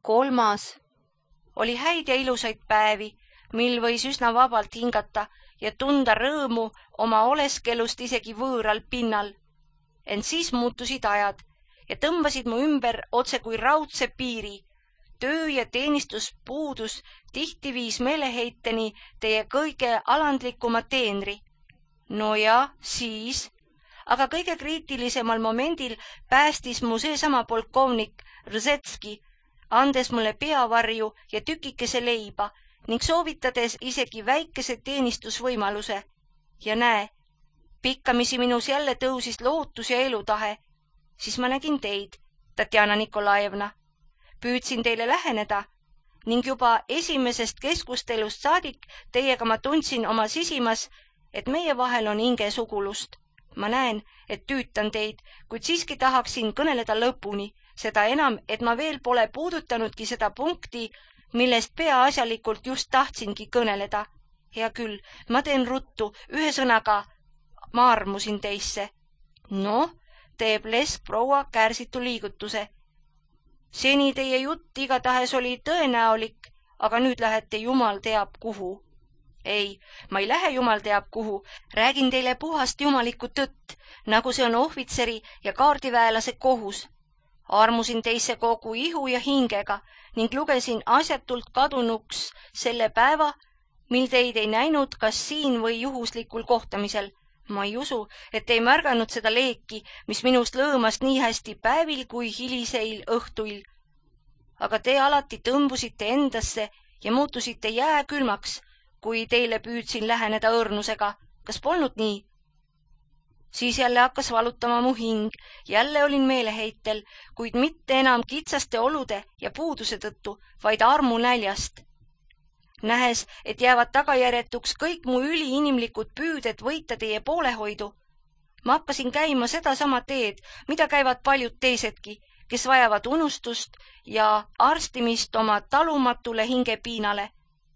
3. Oli häid ja ilusaid päevi, mil võis üsna vabalt hingata ja tunda rõõmu oma oleskelust isegi võõral pinnal. Ent siis muutusid ajad ja tõmbasid mu ümber otse kui raudse piiri. Töö ja teenistuspuudus tihti viis meeleheiteni teie kõige alandlikuma teenri. No ja siis, aga kõige kriitilisemal momendil päästis mu seesama polkovnik Rzetski, andes mulle peavarju ja tükikese leiba ning soovitades isegi väikese teenistusvõimaluse. Ja näe, pikkamisi minus jälle tõusis lootus ja elutahe. Siis ma nägin teid, Tatjana Nikolajevna. Püüdsin teile läheneda ning juba esimesest keskustelust saadik teiega ma tundsin oma sisimas, et meie vahel on hingesugulust. Ma näen, et tüütan teid, kuid siiski tahaksin kõneleda lõpuni, seda enam, et ma veel pole puudutanudki seda punkti, millest peaasjalikult just tahtsingi kõneleda. Hea küll, ma teen ruttu, ühesõnaga, ma armusin teisse. Noh, teeb Lesk-proua kärsitu liigutuse. Seni teie jutt igatahes oli tõenäolik, aga nüüd lähete jumal teab kuhu. Ei, ma ei lähe jumal teab kuhu, räägin teile puhast jumalikku tõtt, nagu see on ohvitseri ja kaardiväelase kohus. Armusin teisse kogu ihu ja hingega ning lugesin asjatult kadunuks selle päeva, mil teid ei näinud kas siin või juhuslikul kohtamisel. Ma ei usu, et ei märganud seda leeki, mis minust lõõmas nii hästi päevil kui hiliseil õhtuil. Aga te alati tõmbusite endasse ja muutusite jääkülmaks, kui teile püüdsin läheneda õrnusega. Kas polnud nii? Siis jälle hakkas valutama mu hing, jälle olin meeleheitel, kuid mitte enam kitsaste olude ja puuduse tõttu, vaid armu näljast. Nähes, et jäävad tagajärjetuks kõik mu üliinimlikud püüded võita teie poolehoidu. Ma hakkasin käima sedasama teed, mida käivad paljud teisedki, kes vajavad unustust ja arstimist oma talumatule hingepiinale.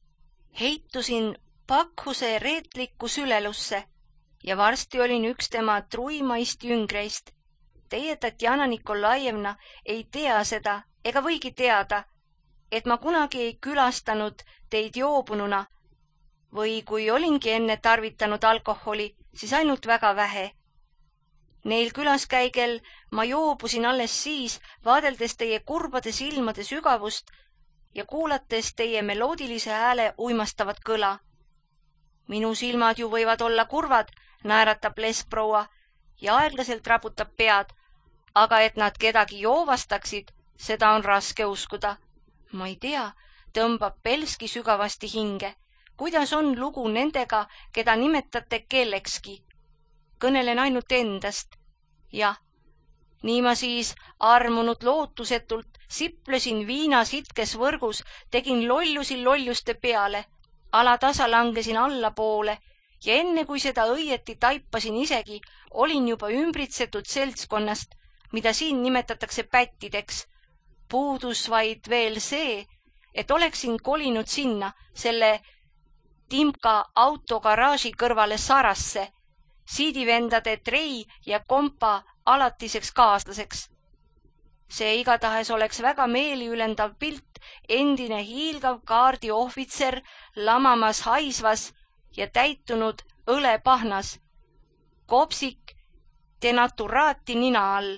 Heitusin Bakhuse reetlikku sülelusse ja varsti olin üks tema truimaist jüngreist. Teie, Tatjana Nikolajevna, ei tea seda ega võigi teada, et ma kunagi ei külastanud teid joobununa või kui olingi enne tarvitanud alkoholi, siis ainult väga vähe. Neil külaskäigel ma joobusin alles siis, vaadeldes teie kurbade silmade sügavust ja kuulates teie meloodilise hääle uimastavat kõla. Minu silmad ju võivad olla kurvad, naeratab Lesk-proua ja aeglaselt raputab pead, aga et nad kedagi joovastaksid, seda on raske uskuda. Ma ei tea, tõmbab Belski sügavasti hinge. Kuidas on lugu nendega, keda nimetate kellekski? Kõnelen ainult endast. Jah, nii ma siis armunud lootusetult siplesin viina sitkes võrgus, tegin lollusi lolluste peale, alatasa langesin allapoole ja enne kui seda õieti taipasin isegi, olin juba ümbritsetud seltskonnast, mida siin nimetatakse pättideks. Puudus vaid veel see, et oleksin kolinud sinna, selle Timka autogaraaži kõrvale Sarasse, siidivendade Trei ja Kompa alatiseks kaaslaseks. See igatahes oleks väga meeliülendav pilt, endine hiilgav kaardiohvitser lamamas haisvas ja täitunud õlepahnas, kopsik denaturaati nina all.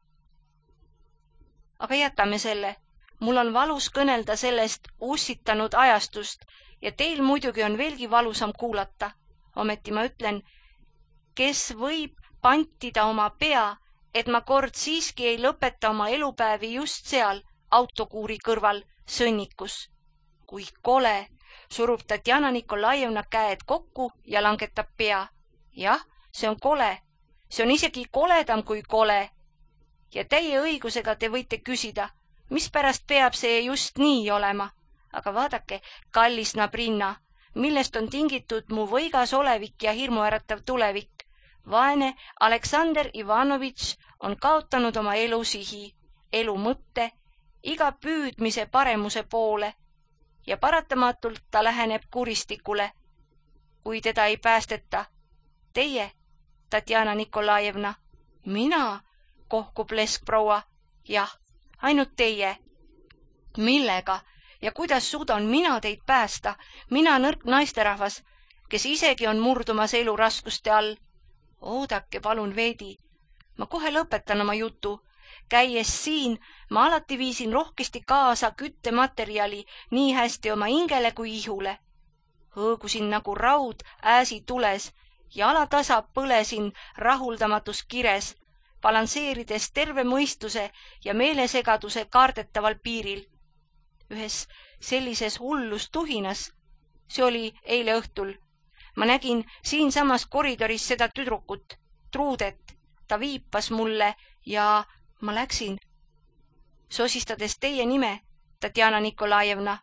Aga jätame selle. Mul on valus kõnelda sellest ussitanud ajastust ja teil muidugi on veelgi valusam kuulata. Ometi ma ütlen, kes võib pantida oma pea, et ma kord siiski ei lõpeta oma elupäevi just seal, autokuuri kõrval, sõnnikus. Kui kole, surub Tatjana Nikolajevna käed kokku ja langetab pea. Jah, see on kole. See on isegi koledam kui kole. Ja teie õigusega te võite küsida, mispärast peab see just nii olema. Aga vaadake, kallis Nabrinna, millest on tingitud mu võigas olevik ja hirmuäratav tulevik. Vaene Aleksander Ivanovitš on kaotanud oma elu sihi, elu mõtte, iga püüdmise paremuse poole ja paratamatult ta läheneb kuristikule, kui teda ei päästeta. Teie, Tatjana Nikolajevna, mina, kohkub Lesk-proua. Jah, ainult teie. Millega ja kuidas suudan mina teid päästa, mina nõrk naisterahvas, kes isegi on murdumas elu raskuste all? Oodake palun veidi. Ma kohe lõpetan oma jutu. Käies siin, ma alati viisin rohkesti kaasa küttematerjali nii hästi oma hingele kui ihule. Hõõgusin nagu raud ääsi tules ja alatasa põlesin rahuldamatus kires, balansseerides terve mõistuse ja meelesegaduse kaardetaval piiril. Ühes sellises hullus tuhinas, see oli eile õhtul, ma nägin siinsamas koridoris seda tüdrukut, Truudet. Ta viipas mulle ja ma läksin, sosistades teie nime, Tatjana Nikolajevna.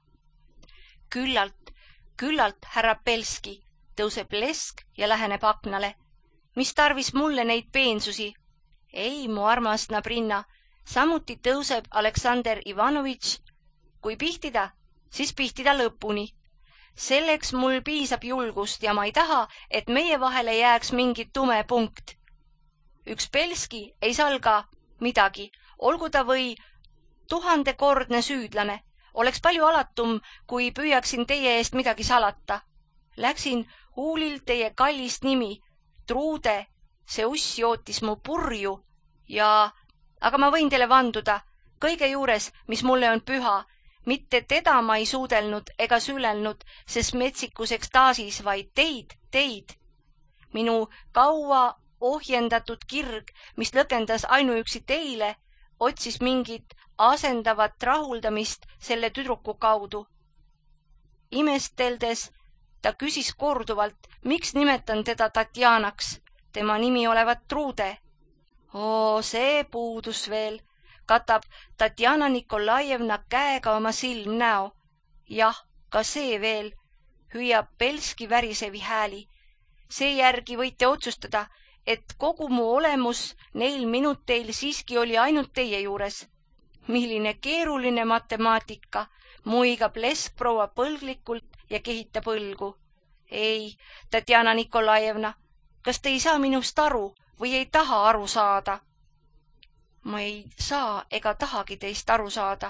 Küllalt, härra Belski, tõuseb lesk ja läheneb aknale. Mis tarvis mulle neid peensusi? Ei, mu armas Nabrinna, samuti tõuseb Aleksander Ivanovitš. Kui pihtida, siis pihtida lõpuni. Selleks mul piisab julgust ja ma ei taha, et meie vahele jääks mingi tume punkt. Üks Belski ei salga midagi, olgu ta või 1000-kordne süüdlane. Oleks palju alatum, kui püüaksin teie eest midagi salata. Läksin huulil teie kallist nimi, Truude, see uss jootis mu purju aga ma võin teile vanduda, kõige juures, mis mulle on püha, mitte teda ma ei suudelnud ega sülelnud, sest metsikus ekstaasis, vaid teid. Minu kaua ohjendatud kirg, mis lõkendas ainuüksi teile, otsis mingit asendavat rahuldamist selle tüdruku kaudu. Imesteldes ta küsis korduvalt, miks nimetan teda Tatjanaks, tema nimi olevat Truude. See puudus veel, katab Tatjana Nikolajevna käega oma silmnäo. Jah, ka see veel, hüüab Belski värisevi hääli. Seejärgi võite otsustada, et kogu mu olemus neil minuteil siiski oli ainult teie juures. Milline keeruline matemaatika, muigab leskproua põlglikult ja kehitab õlgu. Ei, Tatjana Nikolajevna, kas te ei saa minust aru või ei taha aru saada? Ma ei saa ega tahagi teist aru saada.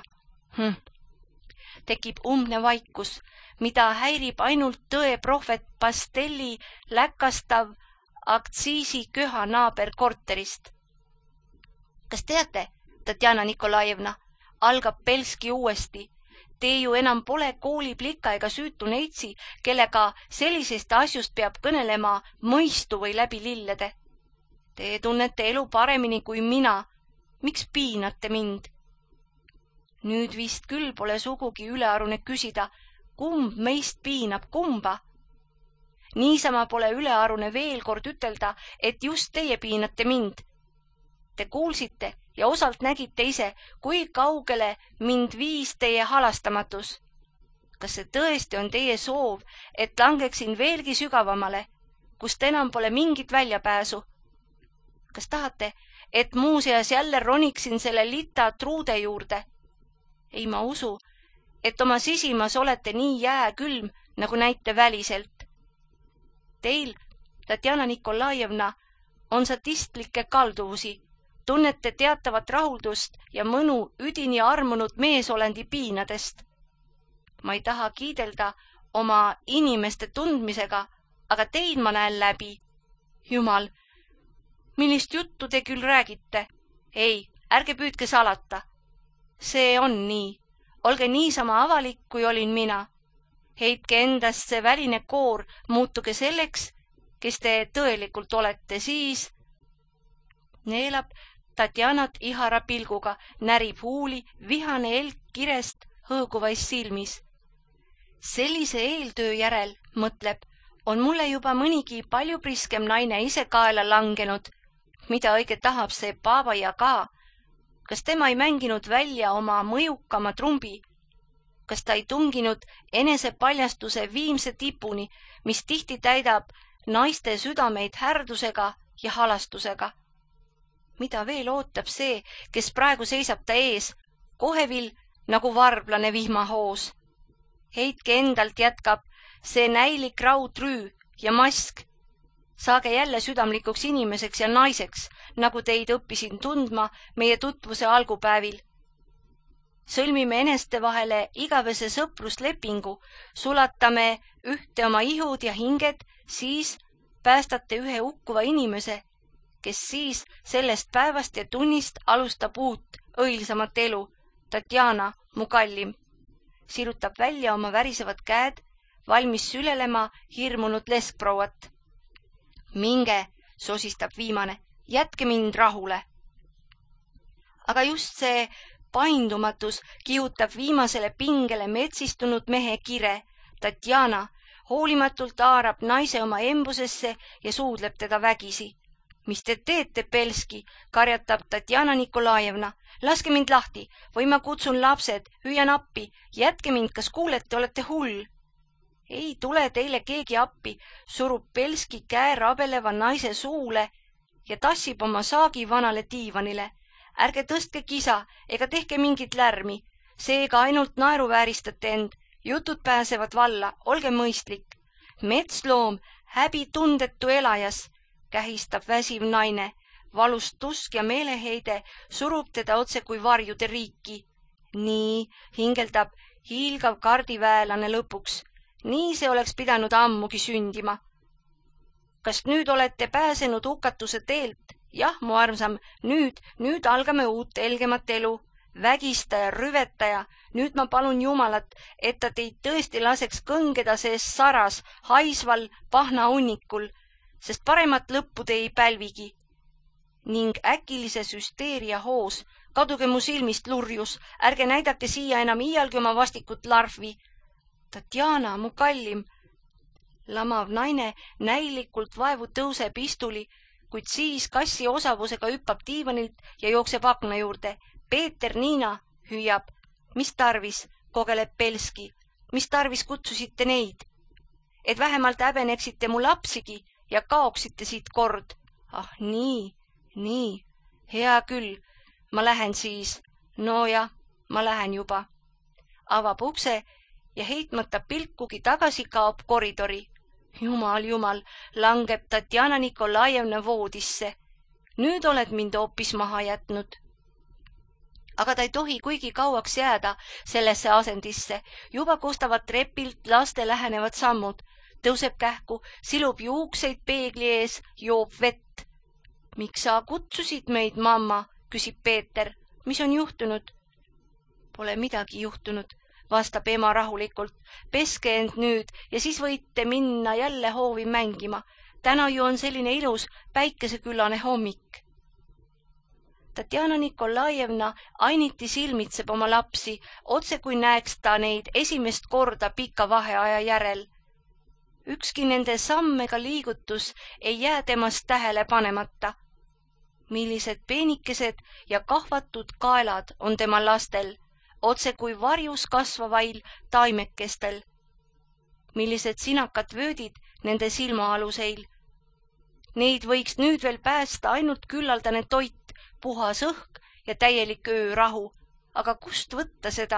Tekib umbne vaikus, mida häirib ainult tõeprohvet Pastelli läkastav aktsiisiköha naaber korterist. Kas teate, Tatjana Nikolajevna, algab Belski uuesti. Te ju enam pole kooliplika ega süütu neitsi, kellega sellisest asjust peab kõnelema mõistu või läbi lillede. Te tunnete elu paremini kui mina. Miks piinate mind? Nüüd vist küll pole sugugi ülearune küsida, kumb meist piinab kumba. Niisama pole ülearune veel kord ütelda, et just teie piinate mind. Te kuulsite ja osalt nägite ise, kui kaugele mind viis teie halastamatus. Kas see tõesti on teie soov, et langeksin veelgi sügavamale, kust enam pole mingit väljapääsu? Kas tahate, et muuseas jälle roniksin selle lita Truude juurde? Ei, ma usu, et oma sisimas olete nii jääkülm, nagu näite väliselt. Teil, Tatjana Nikolajevna, on sadistlikke kalduvusi. Tunnete teatavat rahuldust ja mõnu üdini armunud meesolendi piinadest. Ma ei taha kiidelda oma inimeste tundmisega, aga teid ma näen läbi. Jumal, millist juttu te küll räägite? Ei, ärge püüdke salata. See on nii. Olge niisama avalik, kui olin mina. Heitke endast see väline koor, muutuge selleks, kes te tõelikult olete, siis neelab Tatjanat ihara pilguga, närib huuli, vihane elk kirest hõõguvais silmis. Sellise eeltöö järel, mõtleb, on mulle juba mõnigi palju priskem naine ise kaela langenud, mida õige tahab see Paavaja ka. Kas tema ei mänginud välja oma mõjukama trumbi? Kas ta ei tunginud enesepaljastuse viimse tipuni, mis tihti täidab naiste südameid härdusega ja halastusega? Mida veel ootab see, kes praegu seisab ta ees, kohevil nagu varblane vihmahoos? Heitke endalt, jätkab see näilik raudrüü ja mask. Saage jälle südamlikuks inimeseks ja naiseks, nagu teid õppisin tundma meie tutvuse algupäevil. sõlmime eneste vahele igavese sõpruslepingu, sulatame ühte oma ihud ja hinged, siis päästate ühe hukkuva inimese, kes siis sellest päevast ja tunnist alustab uut, õilsamat elu. Tatjana, mu kallim, sirutab välja oma värisevad käed, valmis sülelema hirmunud leskprouat. Minge, sosistab viimane, jätke mind rahule. Aga just see paindumatus kihutab viimasele pingele metsistunud mehe kire. Tatjana hoolimatult haarab naise oma embusesse ja suudleb teda vägisi. Mis te teete, Belski, karjatab Tatjana Nikolajevna. Laske mind lahti või ma kutsun lapsed, hüüan appi. Jätke mind, kas kuulete, olete hull? Ei tule teile keegi appi, surub Belski käe rabeleva naise suule ja tassib oma saagi vanale diivanile. Ärge tõstke kisa ega tehke mingit lärmi. Seega ainult naeruvääristate end. Jutud pääsevad valla, olge mõistlik. Metsloom, häbitundetu elajas, kähistab väsiv naine. Valust tusk ja meeleheide surub teda otse kui varjude riiki. Nii hingeldab hiilgav kardiväelane lõpuks. Nii see oleks pidanud ammugi sündima. Kas nüüd olete pääsenud hukatuse teelt? Jah, mu armsam, nüüd algame uut helgemat elu. Vägistaja, rüvetaja, nüüd ma palun Jumalat, et ta teid tõesti laseks kõngeda sees saras, haisval pahna hunnikul, sest paremat lõppu te ei pälvigi. Ning äkilise süsteeria hoos, kaduge mu silmist lurjus, ärge näidake siia enam iialgi oma vastikut larvi. Tatjana, mu kallim, lamav naine näilikult vaevu tõuseb istuli, kuid siis kassi osavusega hüppab diivanilt ja jookseb akna juurde. Peeter, Niina, hüüab. Mis tarvis, kogeleb Belski, mis tarvis kutsusite neid? Et vähemalt häbeneksite mu lapsigi ja kaoksite siit kord. Ah, nii, hea küll, ma lähen siis. No jah, ma lähen juba. Avab ukse ja heitmata pilkugi tagasi kaob koridori. Jumal, langeb Tatjana Nikolajevna voodisse. Nüüd oled mind hoopis maha jätnud. Aga ta ei tohi kuigi kauaks jääda sellesse asendisse. Juba kostavad trepilt laste lähenevad sammud. Tõuseb kähku, silub juukseid peegli ees, joob vett. Miks sa kutsusid meid, mamma, küsib Peeter. Mis on juhtunud? Pole midagi juhtunud, vastab ema rahulikult. Peske end nüüd ja siis võite minna jälle hoovi mängima. Täna ju on selline ilus päikeseküllane hommik. Tatjana Nikolajevna ainiti silmitseb oma lapsi, otse kui näeks ta neid esimest korda pika vaheaja järel. Ükski nende samm ega liigutus ei jää temast tähele panemata. Millised peenikesed ja kahvatud kaelad on tema lastel, otse kui varjus kasvavail taimekestel. Millised sinakad vöödid nende silmaaluseil. Neid võiks nüüd veel päästa ainult küllaldane toit, puhas õhk ja täielik öörahu. Aga kust võtta seda?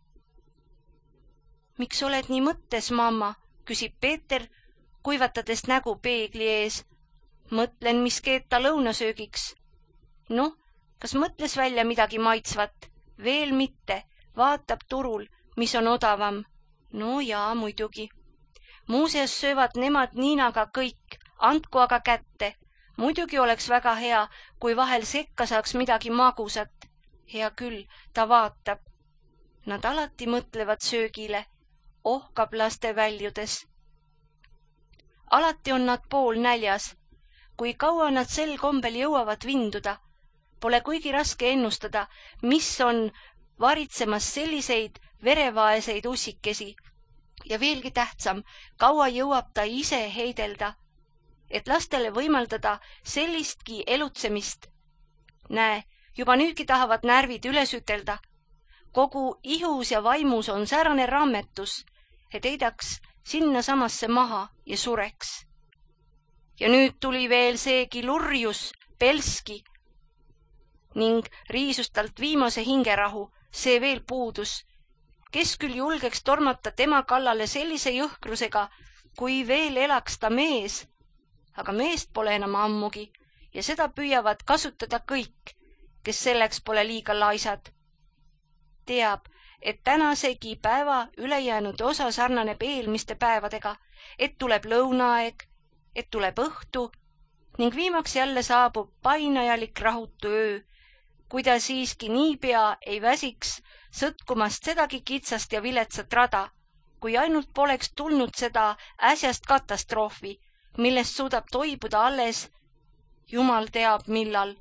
Miks oled nii mõttes, mamma? Küsib Peeter, kuivatades nägu peegli ees. Mõtlen, mis keeta lõunasöögiks. Noh, kas mõtles välja midagi maitsvat? Veel mitte. Vaatab turul, mis on odavam. No jaa, muidugi. Muuseas söövad nemad Niinaga kõik. Andku aga kätte. Muidugi oleks väga hea, kui vahel sekka saaks midagi magusat. Hea küll, ta vaatab. Nad alati mõtlevad söögile. Ohkab laste väljudes. Alati on nad pool näljas. Kui kaua nad sel kombel jõuavad vinduda, pole kuigi raske ennustada, mis on varitsemas selliseid verevaeseid ussikesi. Ja veelgi tähtsam, kaua jõuab ta ise heidelda, et lastele võimaldada sellistki elutsemist. Näe, juba nüüdki tahavad närvid üles ütelda. Kogu ihus ja vaimus on säärane rammetus, et heidaks sinna samasse maha ja sureks. Ja nüüd tuli veel seegi lurjus, Belski, ning riisus talt viimase hingerahu, see veel puudus. Kes küll julgeks tormata tema kallale sellise jõhkrusega, kui veel elaks ta mees? Aga meest pole enam ammugi ja seda püüavad kasutada kõik, kes selleks pole liiga laisad. teab, et tänasegi päeva ülejäänud osa sarnaneb eelmiste päevadega, et tuleb lõunaaeg, et tuleb õhtu ning viimaks jälle saabub painajalik rahutu öö, kui ta siiski niipea ei väsiks sõtkumast sedagi kitsast ja viletsat rada, kui ainult poleks tulnud seda äsjast katastroofi, millest suudab toibuda alles Jumal teab millal.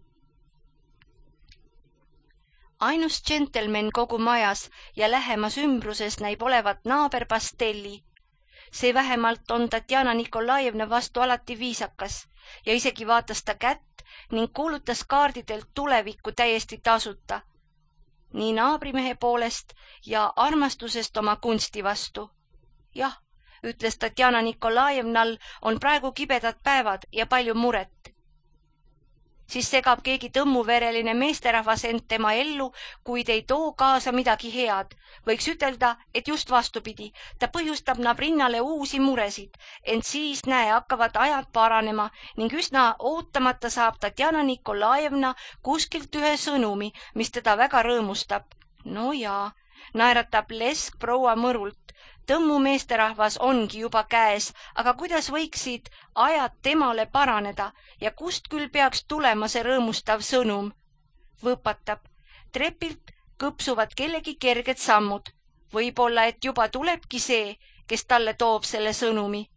Ainus džentelmen kogu majas ja lähemas ümbruses näib olevat naaber Pastelli. See vähemalt on Tatjana Nikolajevna vastu alati viisakas ja isegi vaatas ta kätt ning kuulutas kaardidelt tulevikku täiesti tasuta. Nii naabrimehe poolest ja armastusest oma kunsti vastu. Jah, ütles Tatjana Nikolajevnal, on praegu kibedad päevad ja palju muret. Siis segab keegi tõmmuvereline meesterahvas end tema ellu, kuid ei too kaasa midagi head. Võiks ütelda, et just vastupidi, ta põhjustab nabrinnale uusi muresid, ent siis hakkavad ajad paranema ning üsna ootamata saab Tatjana Nikolajevna kuskilt ühe sõnumi, mis teda väga rõõmustab. No jaa, naeratab lesk proua Mõrult. Tõmmu meesterahvas ongi juba käes, aga kuidas võiksid ajad temale paraneda ja kust küll peaks tulema see rõõmustav sõnum? Võpatab. Trepilt kõpsuvad kellegi kerged sammud. Võib-olla, et juba tulebki see, kes talle toob selle sõnumi.